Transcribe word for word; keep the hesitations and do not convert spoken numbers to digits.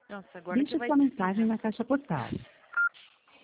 Nossa, agora que Deixe vai sua mensagem desligar. na caixa postal.